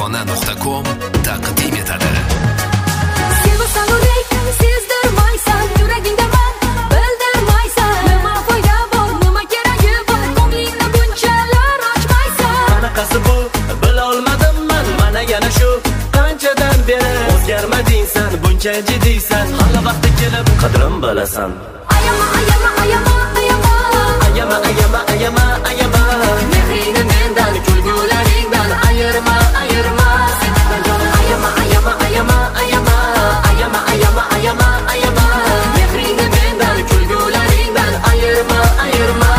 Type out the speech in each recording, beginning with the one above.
Parvona.com taqdim etadi. Sevasan lekin sezdirmaysan, yuragingda man bildirmaysan. Nima foyda bor, nima keragi bor, ko'nglingni bunchalar ochmaysan. Qanaqasi bu, bila olmadim men, mana yana shu qanchadan beri o'zgarmading sen, buncha jiddiysan. Hali vaqti kelib qadrim bilasan. Ayama, ayama, ayama, ayama. Ayama, ayama, ayama, ayama. Mehringni mendan, kulgularingdan ayirma, ayirma. Ayama, ayama, ayama, ayama. Ayama, ayama, ayama, ayama. Mehringni mendan, kulgularingdan ayirma, ayirma.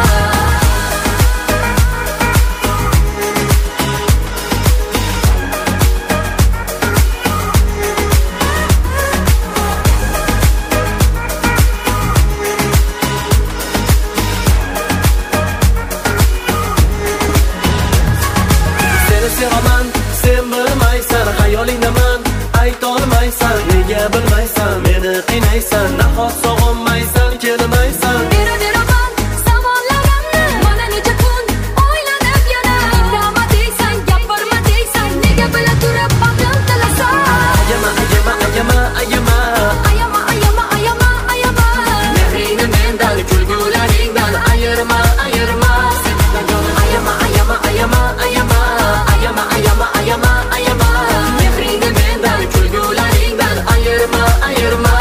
Sevaman, sen bilmaysan, xayolingdaman, aytolmaysan, nega bilmaysan, meni qiynaysan, nahot sog'inmaysan, kelmaysan. Beraman savollarimni, mana necha kun o'ylanib yana. Indama deysan, gapirma deysan, nega bila turib aqlim tilasan. Ayama, ayama, ayama, ayama. Ayama, ayama, ayama, ayama. Mehringni mendan, kulgularingdan ayirma, ayirma. Ayama, ayama, ayama, ayama. Ayama, ayama, ayama, ayama. Mehringni mendan, kulgularingdan ayirma, ayirma.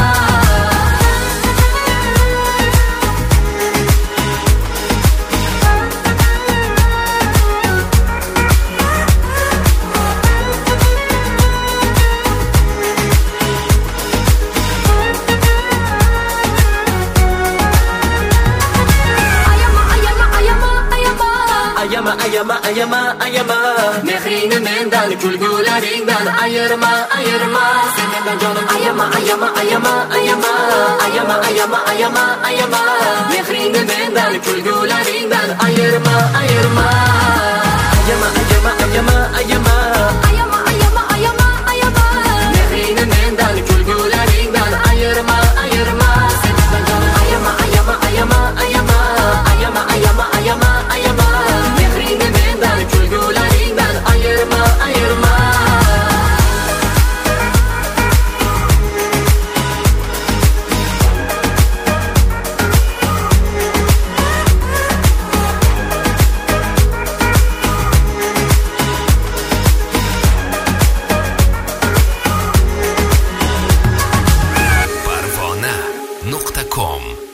Ayama, ayama, ayama, ayama. Mehringni mendan, kulgularingdan ayirma, ayirma. Sen mendan jonim, ayama, ayama, ayama, ayama. Ayama, ayama, ayama, ayama. Mehringni mendan, kulgularingdan ayirma, ayirma. Ayama, ayama, ayama, ayama. Ayama, ayama, ayama, ayama. Mehringni mendan, kulgularingdan ayirma, ayirma. Sen mendan jonim, Ayama, ayama, ayama, ayama. Ayama, ayama, ayama, ayama. mehringni mendan, kulgularingdan ayirma, ayirma. Parvona.com